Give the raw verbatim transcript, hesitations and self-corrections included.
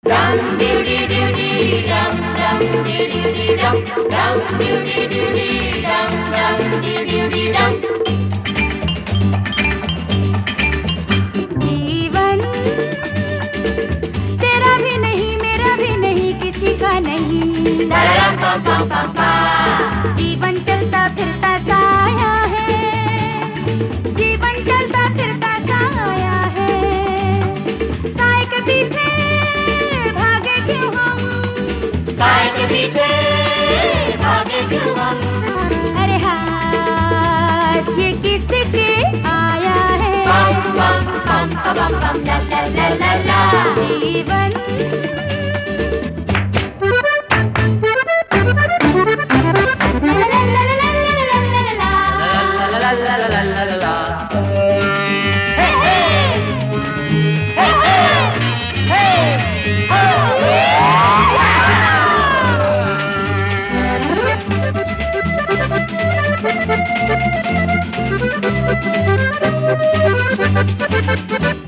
Dum doo doo doo doo dum dum doo doo doo dum dum doo doo doo doo dum dum doo doo doo dum. जीवन तेरा भी नहीं मेरा भी नहीं किसी का नहीं। जीवन चलता फिरता साया है, जीवन चलता फिरता साया है। साए के पीछे भागे क्यों हम, साए के पीछे भागे क्यों हम। अरे हाथ ये किसके आया है। बम बम बम बम बम ला ला ला ला ला। जीवन Thank you.